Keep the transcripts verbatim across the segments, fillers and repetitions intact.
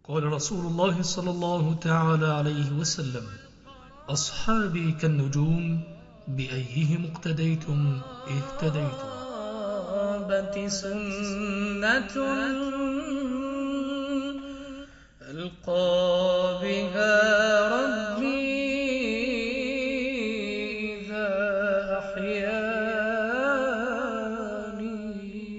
قال رسول الله صلى الله تعالى عليه وسلم: أصحابي كالنجوم بأيهم اقتديتم اهتديتم. الصحابة سنة ألقى بها ربي إذا أحياني.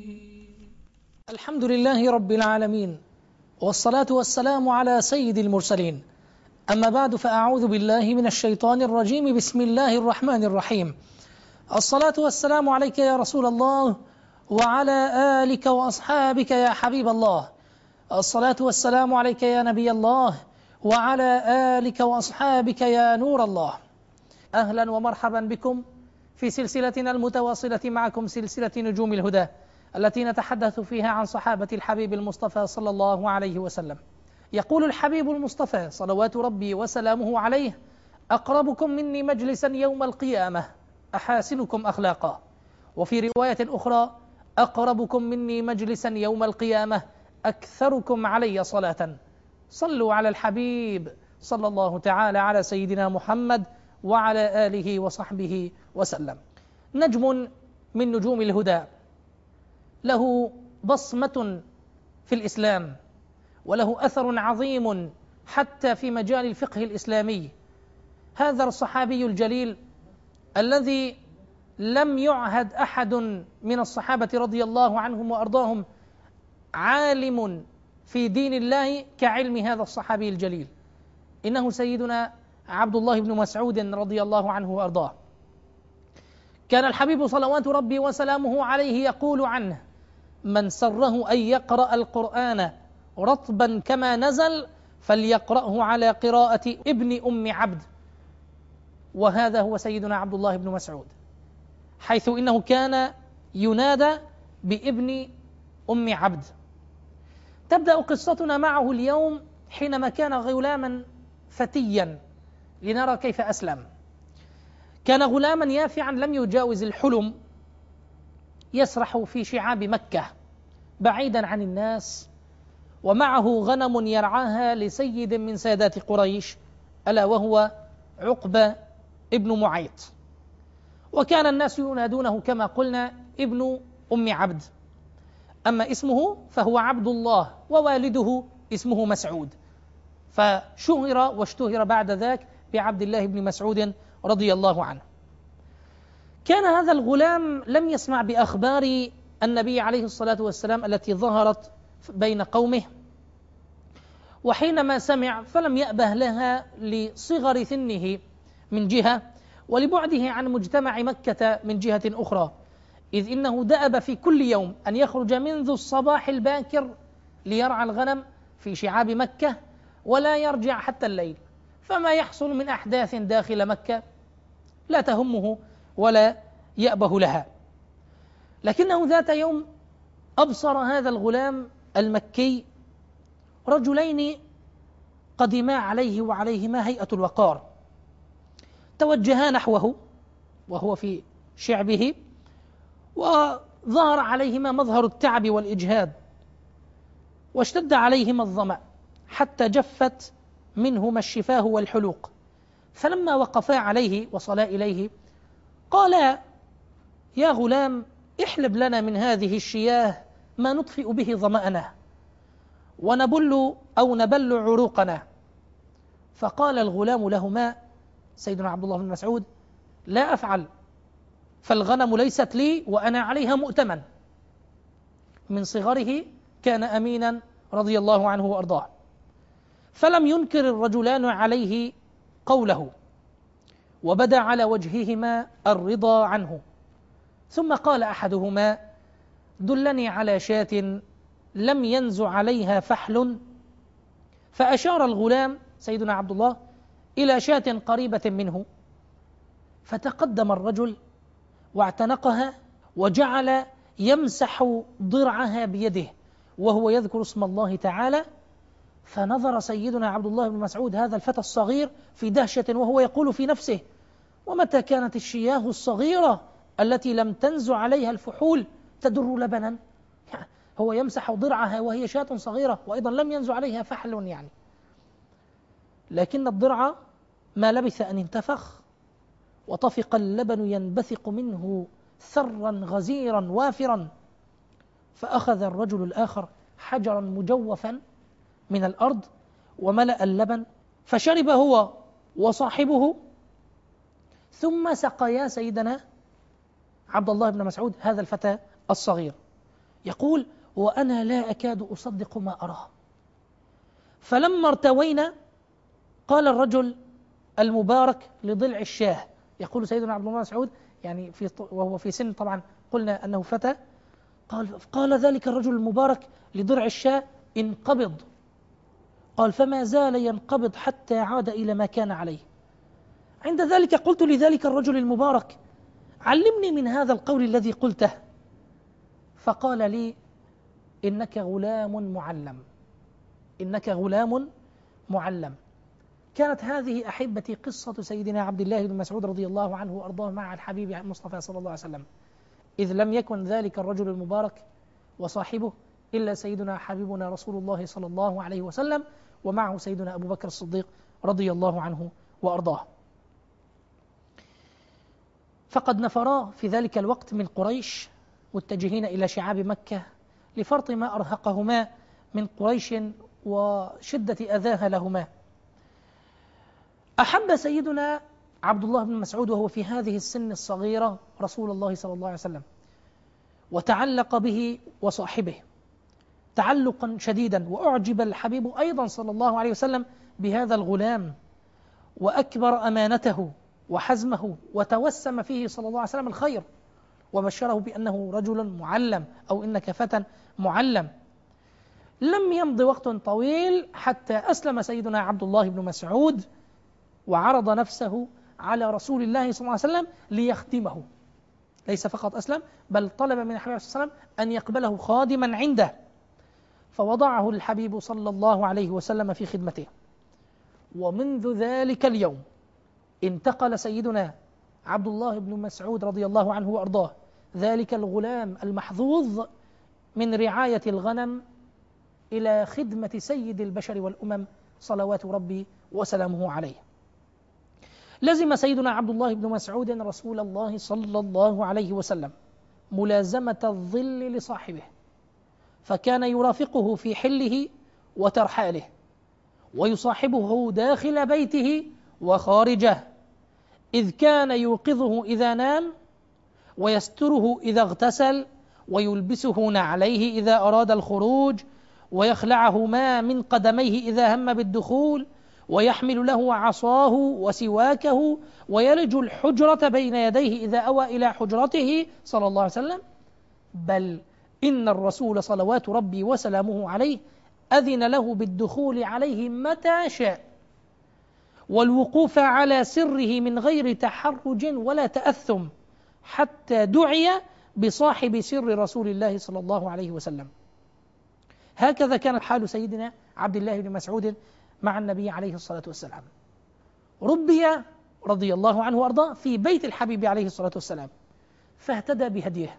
الحمد لله رب العالمين، والصلاة والسلام على سيد المرسلين. أما بعد، فأعوذ بالله من الشيطان الرجيم. بسم الله الرحمن الرحيم. الصلاة والسلام عليك يا رسول الله، وعلى آلك وأصحابك يا حبيب الله. الصلاة والسلام عليك يا نبي الله، وعلى آلك وأصحابك يا نور الله. أهلا ومرحبا بكم في سلسلتنا المتواصلة معكم، سلسلة نجوم الهدى، التي نتحدث فيها عن صحابة الحبيب المصطفى صلى الله عليه وسلم. يقول الحبيب المصطفى صلوات ربي وسلامه عليه: أقربكم مني مجلسا يوم القيامة أحاسنكم أخلاقا. وفي رواية أخرى: أقربكم مني مجلسا يوم القيامة أكثركم علي صلاة. صلوا على الحبيب صلى الله تعالى على سيدنا محمد وعلى آله وصحبه وسلم. نجم من نجوم الهدى، له بصمة في الإسلام، وله أثر عظيم حتى في مجال الفقه الإسلامي. هذا الصحابي الجليل الذي لم يعهد أحد من الصحابة رضي الله عنهم وأرضاهم عالم في دين الله كعلم هذا الصحابي الجليل، إنه سيدنا عبد الله بن مسعود رضي الله عنه وأرضاه. كان الحبيب صلوات ربي وسلامه عليه يقول عنه: من سره أن يقرأ القرآن رطبا كما نزل فليقرأه على قراءة ابن أم عبد. وهذا هو سيدنا عبد الله بن مسعود، حيث إنه كان ينادى بابن أم عبد. تبدأ قصتنا معه اليوم حينما كان غلاما فتيا، لنرى كيف أسلم. كان غلاما يافعا لم يجاوز الحلم، يسرح في شعاب مكة بعيدا عن الناس، ومعه غنم يرعاها لسيد من سادات قريش، ألا وهو عقبة ابن معيط. وكان الناس ينادونه كما قلنا ابن أم عبد، أما اسمه فهو عبد الله، ووالده اسمه مسعود، فشهر واشتهر بعد ذاك بعبد الله بن مسعود رضي الله عنه. كان هذا الغلام لم يسمع بأخبار النبي عليه الصلاة والسلام التي ظهرت بين قومه، وحينما سمع فلم يأبه لها لصغر سنه من جهة، ولبعده عن مجتمع مكة من جهة أخرى، إذ إنه دأب في كل يوم أن يخرج منذ الصباح الباكر ليرعى الغنم في شعاب مكة، ولا يرجع حتى الليل. فما يحصل من أحداث داخل مكة لا تهمه ولا يأبه لها. لكنه ذات يوم أبصر هذا الغلام المكي رجلين قدما عليه وعليهما هيئة الوقار، توجها نحوه وهو في شعبه، وظهر عليهما مظهر التعب والإجهاد، واشتد عليهما الظمأ حتى جفت منهما الشفاه والحلوق. فلما وقفا عليه وصلا إليه قالا: يا غلام، احلب لنا من هذه الشياه ما نطفئ به ظمأنا ونبل أو نبل عروقنا. فقال الغلام لهما سيدنا عبد الله بن مسعود: لا أفعل، فالغنم ليست لي وأنا عليها مؤتمن. من صغره كان أمينا رضي الله عنه وأرضاه. فلم ينكر الرجلان عليه قوله، وبدا على وجههما الرضا عنه. ثم قال أحدهما: دلني على شاة لم ينز عليها فحل. فأشار الغلام سيدنا عبد الله إلى شاة قريبة منه، فتقدم الرجل واعتنقها وجعل يمسح ضرعها بيده وهو يذكر اسم الله تعالى. فنظر سيدنا عبد الله بن مسعود هذا الفتى الصغير في دهشة، وهو يقول في نفسه: ومتى كانت الشياه الصغيرة التي لم تنز عليها الفحول تدر لبنا؟ هو يمسح ضرعها وهي شاة صغيرة، وأيضا لم ينزع عليها فحل يعني، لكن الضرع ما لبث أن انتفخ وطفق اللبن ينبثق منه ثرا غزيرا وافرا. فأخذ الرجل الآخر حجرا مجوفا من الأرض وملأ اللبن فشرب هو وصاحبه، ثم سقيا سيدنا عبد الله بن مسعود هذا الفتى الصغير. يقول: وأنا لا أكاد أصدق ما أراه. فلما ارتوينا قال الرجل المبارك لضلع الشاه، يقول سيدنا عبد الله بن مسعود يعني في وهو في سن، طبعا قلنا أنه فتى، قال قال ذلك الرجل المبارك لضلع الشاه: انقبض. قال: فما زال ينقبض حتى عاد إلى ما كان عليه. عند ذلك قلت لذلك الرجل المبارك: علمني من هذا القول الذي قلته. فقال لي: إنك غلام معلم، إنك غلام معلم. كانت هذه أحبتي قصة سيدنا عبد الله بن مسعود رضي الله عنه وأرضاه مع الحبيب المصطفى صلى الله عليه وسلم، إذ لم يكن ذلك الرجل المبارك وصاحبه إلا سيدنا حبيبنا رسول الله صلى الله عليه وسلم، ومعه سيدنا أبو بكر الصديق رضي الله عنه وأرضاه. فقد نفرا في ذلك الوقت من قريش متجهين إلى شعاب مكة لفرط ما أرهقهما من قريش وشدة أذاها لهما. أحب سيدنا عبد الله بن مسعود وهو في هذه السن الصغيرة رسول الله صلى الله عليه وسلم، وتعلق به وصاحبه تعلقا شديدا، وأعجب الحبيب أيضا صلى الله عليه وسلم بهذا الغلام، وأكبر أمانته وحزمه، وتوسم فيه صلى الله عليه وسلم الخير، وبشره بأنه رجل معلم أو إنك فتى معلم. لم يمض وقت طويل حتى أسلم سيدنا عبد الله بن مسعود، وعرض نفسه على رسول الله صلى الله عليه وسلم ليخدمه. ليس فقط أسلم، بل طلب من الحبيب صلى الله عليه وسلم أن يقبله خادما عنده، فوضعه الحبيب صلى الله عليه وسلم في خدمته. ومنذ ذلك اليوم انتقل سيدنا عبد الله بن مسعود رضي الله عنه وأرضاه، ذلك الغلام المحظوظ من رعاية الغنم، إلى خدمة سيد البشر والأمم صلوات ربي وسلامه عليه. لزم سيدنا عبد الله بن مسعود رسول الله صلى الله عليه وسلم ملازمة الظل لصاحبه، فكان يرافقه في حله وترحاله، ويصاحبه داخل بيته وخارجه، إذ كان يوقظه إذا نام، ويستره إذا اغتسل، ويلبسه نعليه إذا أراد الخروج، ويخلعه ما من قدميه إذا هم بالدخول، ويحمل له عصاه وسواكه، ويلج الحجرة بين يديه إذا أوى إلى حجرته صلى الله عليه وسلم. بل إن الرسول صلوات ربي وسلامه عليه أذن له بالدخول عليه متى شاء، والوقوف على سره من غير تحرج ولا تأثم، حتى دعي بصاحب سر رسول الله صلى الله عليه وسلم. هكذا كان حال سيدنا عبد الله بن مسعود مع النبي عليه الصلاة والسلام. ربي رضي الله عنه وأرضاه في بيت الحبيب عليه الصلاة والسلام، فاهتدى بهديه،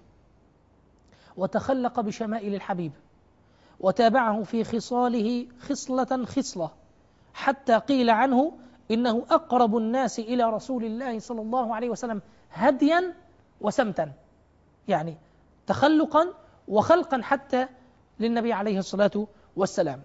وتخلق بشمائل الحبيب، وتابعه في خصاله خصلة خصلة، حتى قيل عنه إنه أقرب الناس إلى رسول الله صلى الله عليه وسلم هديا وسمتا، يعني تخلقا وخلقا حتى للنبي عليه الصلاة والسلام.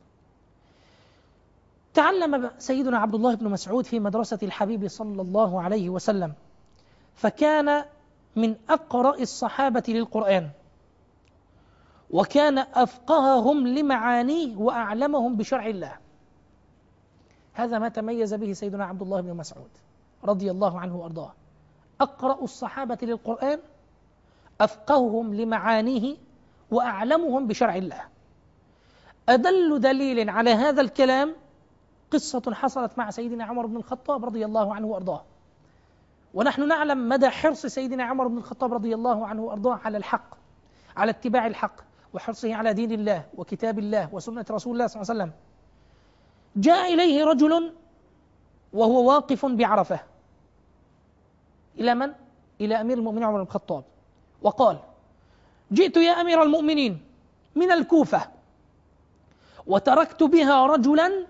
تعلم سيدنا عبد الله بن مسعود في مدرسة الحبيب صلى الله عليه وسلم، فكان من أقرأ الصحابة للقرآن، وكان أفقههم لمعانيه وأعلمهم بشرع الله. هذا ما تميز به سيدنا عبد الله بن مسعود رضي الله عنه وأرضاه، أقرأ الصحابة للقرآن، أفقههم لمعانيه، وأعلمهم بشرع الله. أدل دليل على هذا الكلام قصة حصلت مع سيدنا عمر بن الخطاب رضي الله عنه وأرضاه، ونحن نعلم مدى حرص سيدنا عمر بن الخطاب رضي الله عنه وأرضاه على الحق، على اتباع الحق، وحرصه على دين الله وكتاب الله وسنة رسول الله صلى الله عليه وسلم. جاء إليه رجل وهو واقف بعرفة، إلى من؟ إلى أمير المؤمنين عمر بن الخطاب، وقال: جئت يا أمير المؤمنين من الكوفة وتركت بها رجلا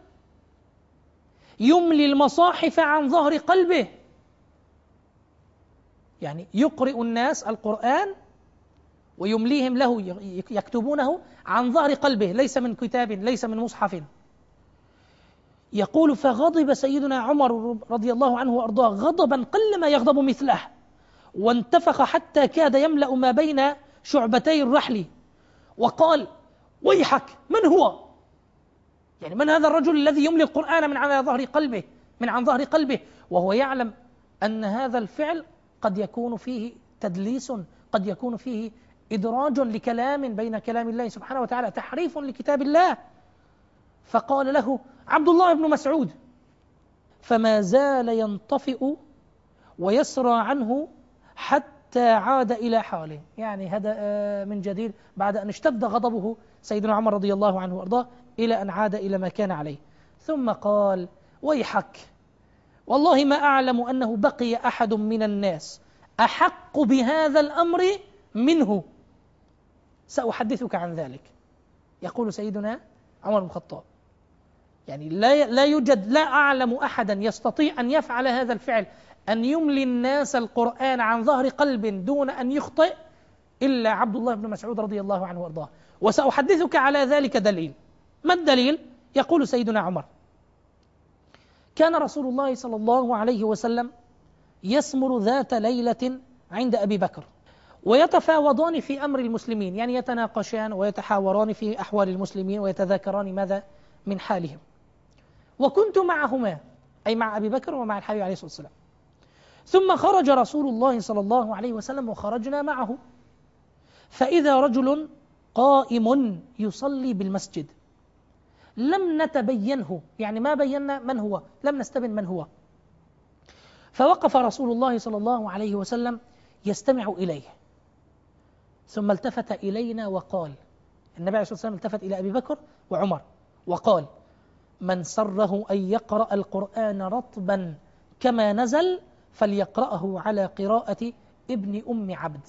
يملي المصاحف عن ظهر قلبه، يعني يقرئ الناس القرآن ويمليهم له يكتبونه عن ظهر قلبه، ليس من كتاب ليس من مصحف. يقول فغضب سيدنا عمر رضي الله عنه وأرضاه غضبا قلما يغضب مثله، وانتفخ حتى كاد يملأ ما بين شعبتي الرحل، وقال ويحك من هو؟ يعني من هذا الرجل الذي يملي القرآن من على ظهر قلبه من عن ظهر قلبه، وهو يعلم أن هذا الفعل قد يكون فيه تدليس، قد يكون فيه إدراج لكلام بين كلام الله سبحانه وتعالى، تحريف لكتاب الله. فقال له عبد الله بن مسعود، فما زال ينطفئ ويسرى عنه حتى عاد إلى حاله، يعني هدأ من جديد بعد أن اشتد غضبه سيدنا عمر رضي الله عنه وأرضاه إلى أن عاد إلى ما كان عليه. ثم قال ويحك، والله ما أعلم أنه بقي أحد من الناس أحق بهذا الأمر منه، سأحدثك عن ذلك. يقول سيدنا عمر بن الخطاب يعني لا لا يوجد لا أعلم أحدا يستطيع أن يفعل هذا الفعل، أن يملي الناس القرآن عن ظهر قلب دون أن يخطئ، إلا عبد الله بن مسعود رضي الله عنه وأرضاه. وسأحدثك على ذلك دليل. ما الدليل؟ يقول سيدنا عمر كان رسول الله صلى الله عليه وسلم يسمر ذات ليلة عند أبي بكر، ويتفاوضان في أمر المسلمين، يعني يتناقشان ويتحاوران في أحوال المسلمين ويتذاكران ماذا من حالهم. وكنت معهما، أي مع أبي بكر ومع الحبيب عليه الصلاة والسلام. ثم خرج رسول الله صلى الله عليه وسلم وخرجنا معه، فإذا رجل قائم يصلي بالمسجد، لم نتبينه، يعني ما بينا من هو، لم نستبن من هو. فوقف رسول الله صلى الله عليه وسلم يستمع إليه، ثم التفت إلينا وقال، النبي عليه الصلاة والسلام التفت إلى أبي بكر وعمر وقال من سره أن يقرأ القرآن رطبا كما نزل فليقرأه على قراءة ابن أم عبد.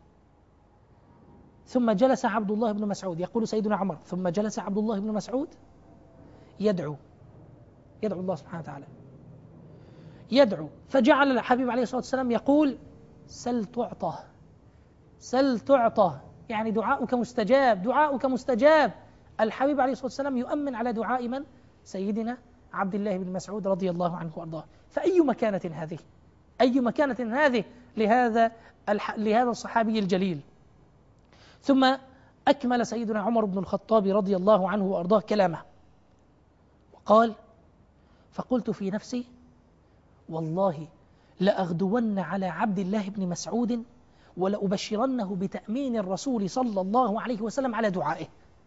ثم جلس عبد الله بن مسعود، يقول سيدنا عمر ثم جلس عبد الله بن مسعود يدعو يدعو الله سبحانه وتعالى يدعو، فجعل الحبيب عليه الصلاة والسلام يقول سل تعطى سل تعطى، يعني دعاؤك مستجاب دعاؤك مستجاب. الحبيب عليه الصلاة والسلام يؤمن على دعاء من؟ سيدنا عبد الله بن مسعود رضي الله عنه وأرضاه. فأي مكانة هذه أي مكانة هذه لهذا لهذا الصحابي الجليل. ثم أكمل سيدنا عمر بن الخطاب رضي الله عنه وأرضاه كلامه وقال فقلت في نفسي والله لأغدون على عبد الله بن مسعود ولأبشرنه بتأمين الرسول صلى الله عليه وسلم على دعائه.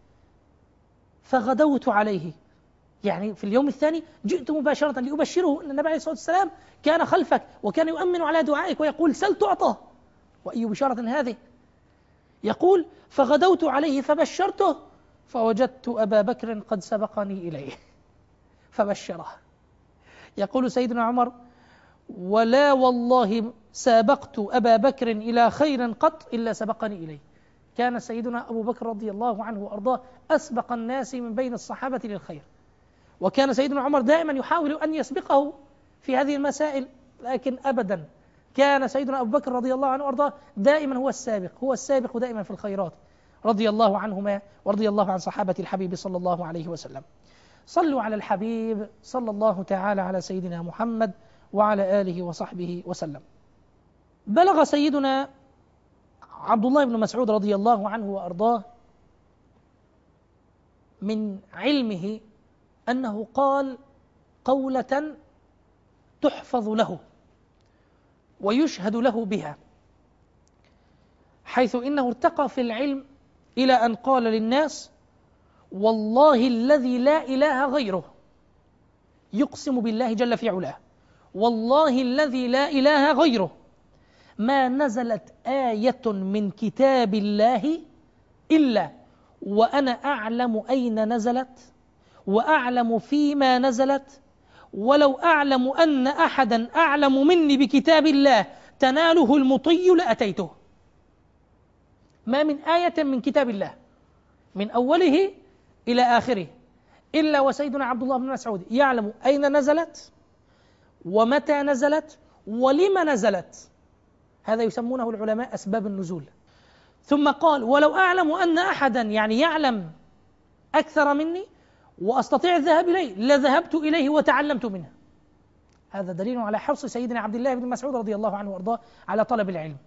فغدوت عليه، يعني في اليوم الثاني جئت مباشرة لأبشره أن النبي عليه الصلاة والسلام كان خلفك وكان يؤمن على دعائك ويقول سل تعطى. وأي بشارة هذه؟ يقول فغدوت عليه فبشرته فوجدت أبا بكر قد سبقني إليه فبشره. يقول سيدنا عمر ولا والله سابقت أبا بكر إلى خير قط إلا سبقني إليه. كان سيدنا أبو بكر رضي الله عنه وأرضاه أسبق الناس من بين الصحابة للخير، وكان سيدنا عمر دائما يحاول أن يسبقه في هذه المسائل، لكن أبدا كان سيدنا أبو بكر رضي الله عنه وأرضاه دائما هو السابق هو السابق دائما في الخيرات رضي الله عنهما ورضي الله عن صحابة الحبيب صلى الله عليه وسلم. صلوا على الحبيب صلى الله تعالى على سيدنا محمد وعلى آله وصحبه وسلم. بلغ سيدنا عبد الله بن مسعود رضي الله عنه وأرضاه من علمه أنه قال قولة تحفظ له ويشهد له بها، حيث إنه ارتقى في العلم إلى أن قال للناس والله الذي لا إله غيره، يقسم بالله جل في علاه والله الذي لا إله غيره ما نزلت آية من كتاب الله إلا وأنا أعلم أين نزلت وأعلم فيما نزلت، ولو أعلم أن أحدا أعلم مني بكتاب الله تناله المطي لأتيته. ما من آية من كتاب الله من أوله إلى آخره، إلا وسيدنا عبد الله بن مسعود يعلم أين نزلت ومتى نزلت ولما نزلت. هذا يسمونه العلماء أسباب النزول. ثم قال: ولو أعلم أن أحدا يعني يعلم أكثر مني وأستطيع الذهاب إليه لذهبت إليه وتعلمت منه. هذا دليل على حرص سيدنا عبد الله بن مسعود رضي الله عنه وأرضاه على طلب العلم.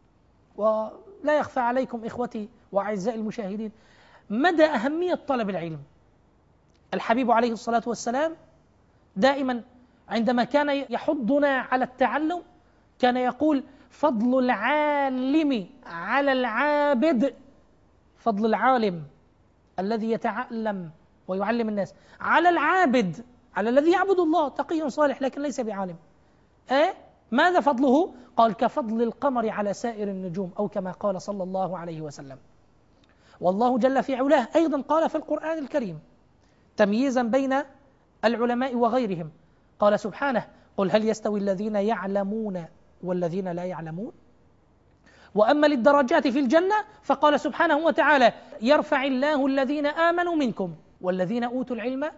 ولا يخفى عليكم إخوتي وأعزائي المشاهدين مدى أهمية طلب العلم. الحبيب عليه الصلاة والسلام دائما عندما كان يحضنا على التعلم كان يقول: فضل العالم على العابد، فضل العالم الذي يتعلم ويعلم الناس على العابد، على الذي يعبد الله، تقي صالح لكن ليس بعالم. أه؟ ماذا فضله؟ قال: كفضل القمر على سائر النجوم، أو كما قال صلى الله عليه وسلم. والله جل في علاه أيضا قال في القرآن الكريم تمييزا بين العلماء وغيرهم، قال سبحانه: قل هل يستوي الذين يعلمون والذين لا يعلمون؟ وأما للدرجات في الجنة فقال سبحانه وتعالى: يرفع الله الذين آمنوا منكم والذين أوتوا العلم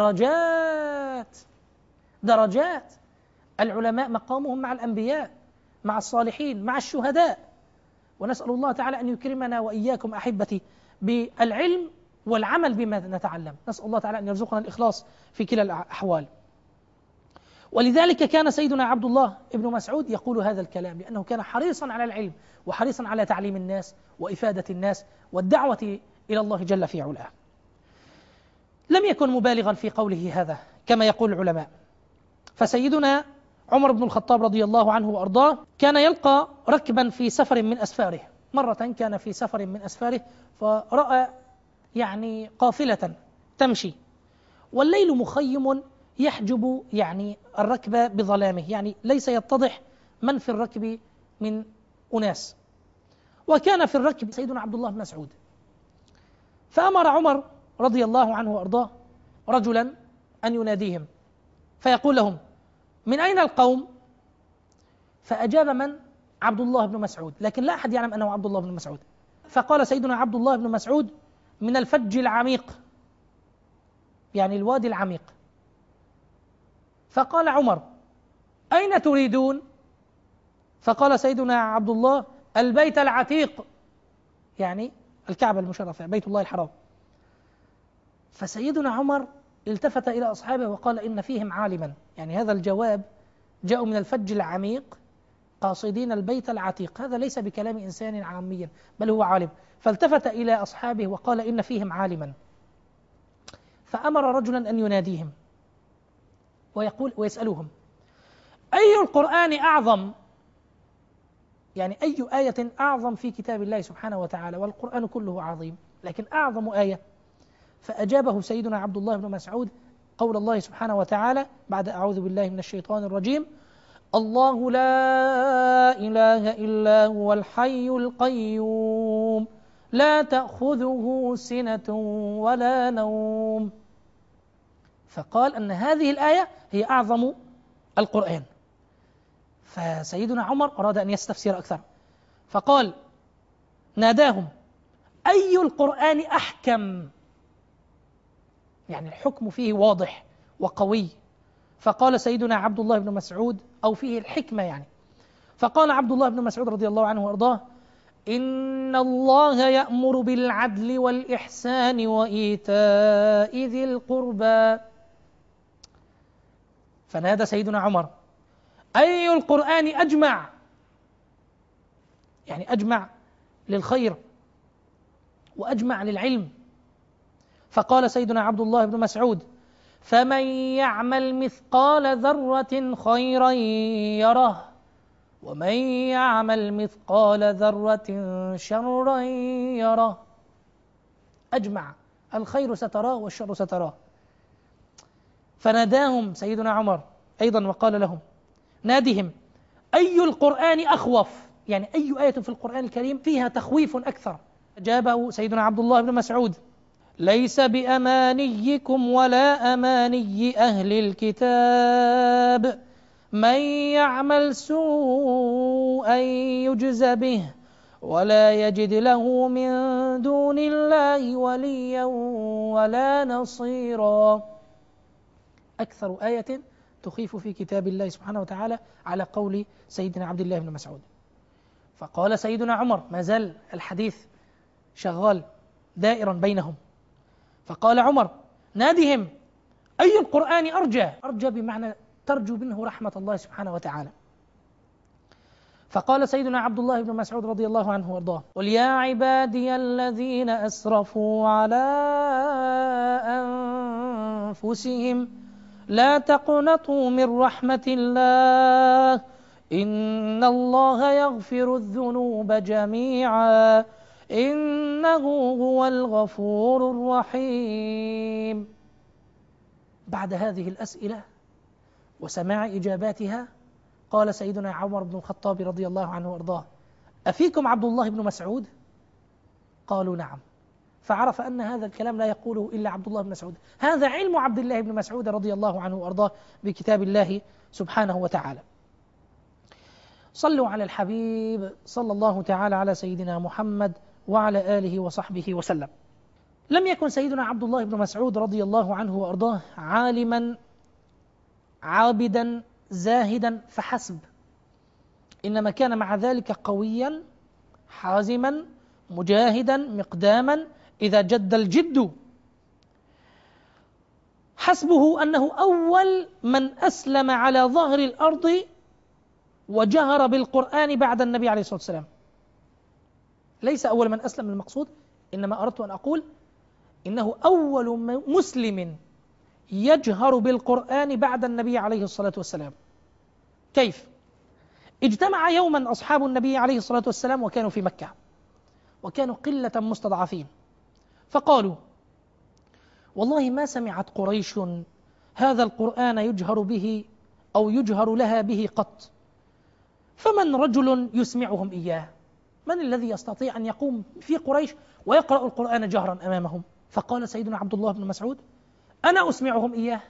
درجات. درجات. العلماء مقامهم مع الأنبياء، مع الصالحين، مع الشهداء. ونسأل الله تعالى أن يكرمنا وإياكم أحبتي بالعلم والعمل بما نتعلم. نسأل الله تعالى أن يرزقنا الإخلاص في كلا الأحوال. ولذلك كان سيدنا عبد الله بن مسعود يقول هذا الكلام، لأنه كان حريصا على العلم وحريصا على تعليم الناس وإفادة الناس والدعوة إلى الله جل في علاه. لم يكن مبالغا في قوله هذا كما يقول العلماء. فسيدنا عمر بن الخطاب رضي الله عنه وأرضاه كان يلقى ركبا في سفر من أسفاره. مرة كان في سفر من أسفاره فرأى يعني قافلة تمشي والليل مخيم يحجب يعني الركب بظلامه، يعني ليس يتضح من في الركب من أناس. وكان في الركب سيدنا عبد الله بن مسعود، فأمر عمر رضي الله عنه وأرضاه رجلا أن يناديهم فيقول لهم: من أين القوم؟ فأجاب من؟ عبد الله بن مسعود، لكن لا أحد يعلم أنه عبد الله بن مسعود. فقال سيدنا عبد الله بن مسعود: من الفج العميق، يعني الوادي العميق. فقال عمر: أين تريدون؟ فقال سيدنا عبد الله: البيت العتيق، يعني الكعبة المشرفة، بيت الله الحرام. فسيدنا عمر التفت إلى أصحابه وقال: إن فيهم عالما، يعني هذا الجواب جاء من الفج العميق قاصدين البيت العتيق، هذا ليس بكلام إنسان عاميا بل هو عالم. فالتفت إلى أصحابه وقال: إن فيهم عالما. فأمر رجلا أن يناديهم ويقول ويسألهم: أي القرآن أعظم؟ يعني أي آية أعظم في كتاب الله سبحانه وتعالى، والقرآن كله عظيم لكن أعظم آية. فأجابه سيدنا عبد الله بن مسعود قول الله سبحانه وتعالى بعد أعوذ بالله من الشيطان الرجيم: الله لا إله إلا هو الحي القيوم لا تأخذه سنة ولا نوم. فقال أن هذه الآية هي أعظم القرآن. فسيدنا عمر أراد أن يستفسر أكثر فقال ناداهم: أي القرآن أحكم؟ يعني الحكم فيه واضح وقوي. فقال سيدنا عبد الله بن مسعود: أو فيه الحكمة يعني. فقال عبد الله بن مسعود رضي الله عنه وأرضاه: إن الله يأمر بالعدل والإحسان وإيتاء ذي القربى. فنادى سيدنا عمر: أي القرآن أجمع؟ يعني أجمع للخير وأجمع للعلم. فقال سيدنا عبد الله بن مسعود: فمن يعمل مثقال ذرة خيرا يره ومن يعمل مثقال ذرة شرا يره. أجمع، الخير ستراه والشر ستراه. فناداهم سيدنا عمر أيضا وقال لهم: نادهم: أي القرآن أخوف؟ يعني أي آية في القرآن الكريم فيها تخويف أكثر؟ أجابه سيدنا عبد الله بن مسعود: ليس بأمانيكم ولا أماني أهل الكتاب من يعمل سوءا يجز به ولا يجد له من دون الله وليا ولا نصيرا. أكثر آية تخيف في كتاب الله سبحانه وتعالى على قول سيدنا عبد الله بن مسعود. فقال سيدنا عمر، ما زال الحديث شغال دائرا بينهم، فقال عمر: نادهم أي القرآن أرجى؟ أرجى بمعنى ترجو منه رحمة الله سبحانه وتعالى. فقال سيدنا عبد الله بن مسعود رضي الله عنه وارضاه: قل يا عبادي الذين أسرفوا على أنفسهم لا تقنطوا من رحمة الله إن الله يغفر الذنوب جميعا إنه هو الغفور الرحيم. بعد هذه الأسئلة وسماع إجاباتها قال سيدنا عمر بن الخطاب رضي الله عنه وارضاه: أفيكم عبد الله بن مسعود؟ قالوا نعم. فعرف أن هذا الكلام لا يقوله إلا عبد الله بن مسعود، هذا علم عبد الله بن مسعود رضي الله عنه وارضاه بكتاب الله سبحانه وتعالى. صلوا على الحبيب صلى الله تعالى على سيدنا محمد وعلى آله وصحبه وسلم. لم يكن سيدنا عبد الله بن مسعود رضي الله عنه وارضاه عالما عابدا زاهدا فحسب، إنما كان مع ذلك قويا حازما مجاهدا مقداما إذا جد الجد. حسبه أنه أول من أسلم على ظهر الأرض وجهر بالقرآن بعد النبي عليه الصلاة والسلام. ليس أول من أسلم المقصود، إنما أردت أن أقول إنه أول مسلم يجهر بالقرآن بعد النبي عليه الصلاة والسلام. كيف؟ اجتمع يوما أصحاب النبي عليه الصلاة والسلام وكانوا في مكة، وكانوا قلة مستضعفين، فقالوا: والله ما سمعت قريش هذا القرآن يجهر به أو يجهر لها به قط، فمن رجل يسمعهم إياه؟ من الذي يستطيع أن يقوم في قريش ويقرأ القرآن جهرا أمامهم؟ فقال سيدنا عبد الله بن مسعود: أنا أسمعهم إياه.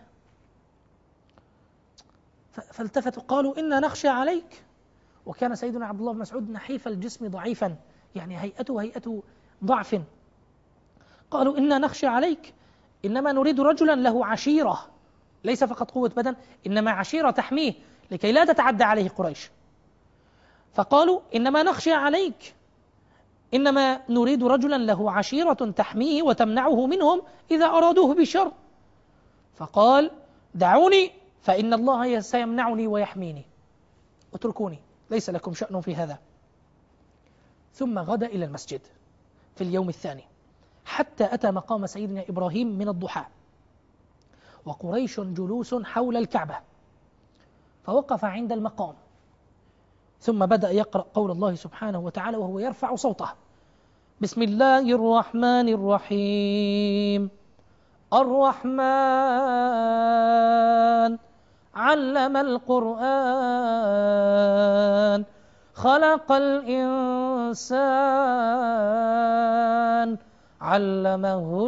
فالتفتوا قالوا: إنا نخشى عليك. وكان سيدنا عبد الله بن مسعود نحيف الجسم ضعيفا، يعني هيئته هيئة ضعف. قالوا: إنا نخشى عليك، إنما نريد رجلا له عشيرة، ليس فقط قوة بدن، إنما عشيرة تحميه لكي لا تتعدى عليه قريش. فقالوا: إنما نخشى عليك، إنما نريد رجلا له عشيرة تحميه وتمنعه منهم إذا أرادوه بشر. فقال: دعوني فإن الله سيمنعني ويحميني، اتركوني ليس لكم شأن في هذا. ثم غدا إلى المسجد في اليوم الثاني حتى أتى مقام سيدنا إبراهيم من الضحى، وقريش جلوس حول الكعبة، فوقف عند المقام، ثم بدأ يقرأ قول الله سبحانه وتعالى وهو يرفع صوته: بسم الله الرحمن الرحيم الرحمن علم القرآن خلق الإنسان علمه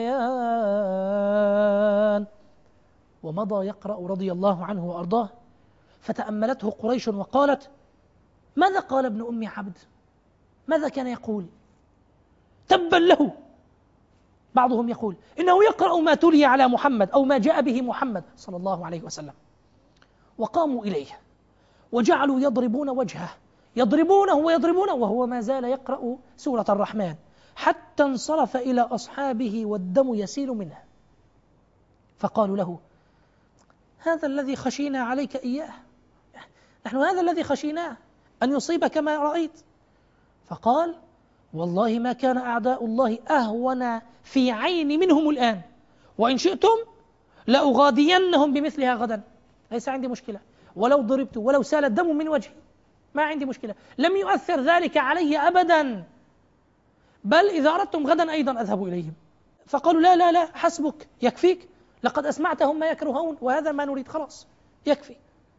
البيان. ومضى يقرأ رضي الله عنه وأرضاه، فتأملته قريش وقالت: ماذا قال ابن أم عبد؟ ماذا كان يقول؟ تبا له. بعضهم يقول إنه يقرأ ما تلي على محمد أو ما جاء به محمد صلى الله عليه وسلم. وقاموا إليه وجعلوا يضربون وجهه، يضربونه ويضربونه وهو ما زال يقرأ سورة الرحمن، حتى انصرف إلى أصحابه والدم يسيل منه. فقالوا له: هذا الذي خشينا عليك إياه، نحن هذا الذي خشيناه أن يصيبك كما رأيت. فقال: والله ما كان أعداء الله أهون في عيني منهم الآن، وإن شئتم لأغادينهم بمثلها غدا، ليس عندي مشكلة، ولو ضربت ولو سال الدم من وجهي ما عندي مشكلة، لم يؤثر ذلك علي أبدا، بل إذا أردتم غدا أيضا أذهب إليهم. فقالوا: لا لا لا حسبك، يكفيك، لقد أسمعتهم ما يكرهون وهذا ما نريد، خلاص يكفي.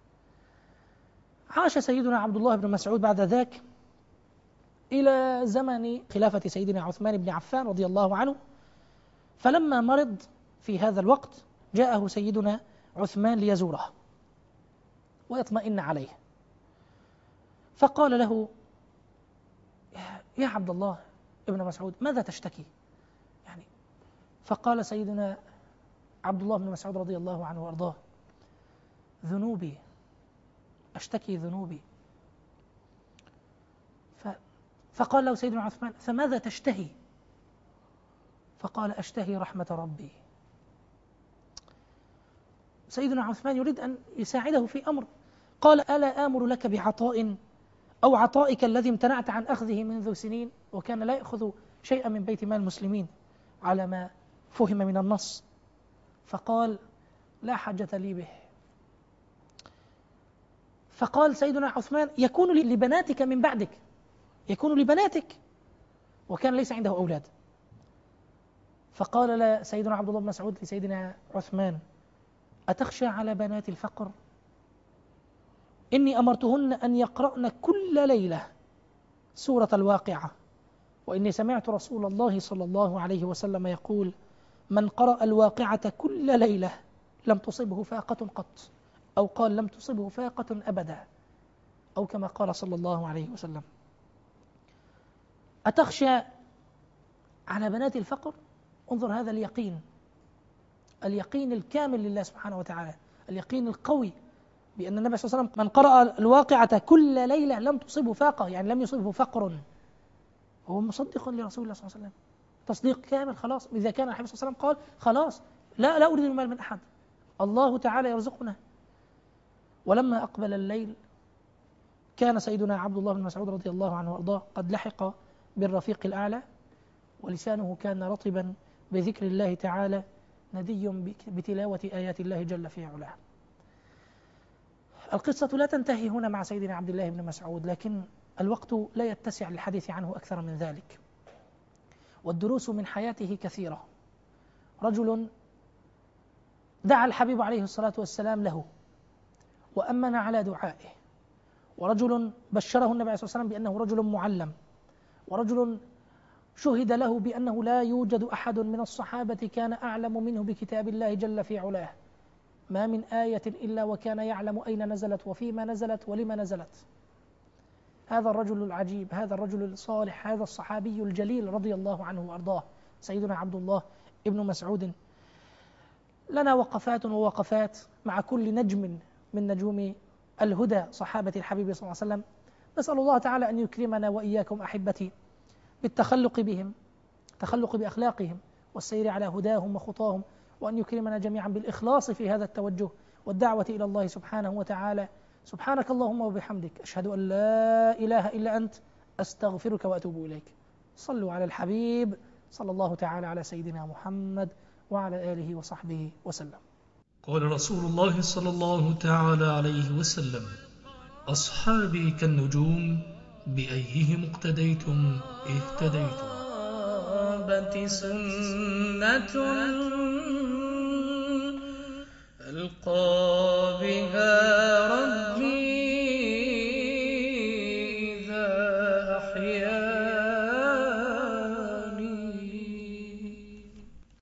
عاش سيدنا عبد الله بن مسعود بعد ذاك إلى زمن خلافة سيدنا عثمان بن عفان رضي الله عنه، فلما مرض في هذا الوقت جاءه سيدنا عثمان ليزوره ويطمئن عليه، فقال له: يا عبد الله ابن مسعود ماذا تشتكي؟ يعني فقال سيدنا عبد الله بن مسعود رضي الله عنه وأرضاه: ذنوبي، أشتكي ذنوبي. فقال له سيدنا عثمان: فماذا تشتهي؟ فقال: أشتهي رحمة ربي. سيدنا عثمان يريد أن يساعده في أمر، قال: ألا آمر لك بعطاء أو عطائك الذي امتنعت عن أخذه منذ سنين؟ وكان لا يأخذ شيئا من بيت مال المسلمين على ما فهم من النص. فقال: لا حاجة لي به. فقال سيدنا عثمان: يكون لبناتك من بعدك، يكون لبناتك، وكان ليس عنده أولاد. فقال سيدنا عبد الله بن مسعود لسيدنا عثمان: أتخشى على بنات الفقر؟ إني أمرتهن أن يقرأن كل ليلة سورة الواقعة، وإني سمعت رسول الله صلى الله عليه وسلم يقول: من قرأ الواقعة كل ليلة لم تصبه فاقة قط، أو قال لم تصبه فاقة أبدا، أو كما قال صلى الله عليه وسلم. أتخشى على بنات الفقر؟ انظر هذا اليقين، اليقين الكامل لله سبحانه وتعالى، اليقين القوي بأن النبي صلى الله عليه وسلم من قرأ الواقعة كل ليلة لم تصبه فاقة، يعني لم يصبه فقر. هو مصدق لرسول الله صلى الله عليه وسلم تصديق كامل. خلاص، إذا كان النبي صلى الله عليه وسلم قال خلاص لا لا أريد المال من أحد، الله تعالى يرزقنا. ولما أقبل الليل كان سيدنا عبد الله بن مسعود رضي الله عنه وأرضاه قد لحق بالرفيق الأعلى، ولسانه كان رطبا بذكر الله تعالى، ندي بتلاوة آيات الله جل في علاه. القصة لا تنتهي هنا مع سيدنا عبد الله بن مسعود، لكن الوقت لا يتسع للحديث عنه أكثر من ذلك، والدروس من حياته كثيرة. رجل دعا الحبيب عليه الصلاة والسلام له وأمن على دعائه، ورجل بشره النبي صلى الله عليه وسلم بأنه رجل معلم، ورجل شهد له بأنه لا يوجد أحد من الصحابة كان أعلم منه بكتاب الله جل في علاه، ما من آية إلا وكان يعلم أين نزلت وفيما نزلت ولما نزلت. هذا الرجل العجيب، هذا الرجل الصالح، هذا الصحابي الجليل رضي الله عنه وأرضاه سيدنا عبد الله ابن مسعود. لنا وقفات ووقفات مع كل نجم من نجوم الهدى صحابة الحبيب صلى الله عليه وسلم. نسأل الله تعالى أن يكرمنا وإياكم أحبتي بالتخلق بهم، تخلق بأخلاقهم والسير على هداهم وخطاهم، وأن يكرمنا جميعا بالإخلاص في هذا التوجه والدعوة إلى الله سبحانه وتعالى. سبحانك اللهم وبحمدك، أشهد أن لا إله إلا أنت، أستغفرك وأتوب إليك. صلوا على الحبيب صلى الله تعالى على سيدنا محمد وعلى آله وصحبه وسلم. قال رسول الله صلى الله تعالى عليه وسلم: أصحابي كالنجوم، بأيهم اقتديتم اهتديتم. سنة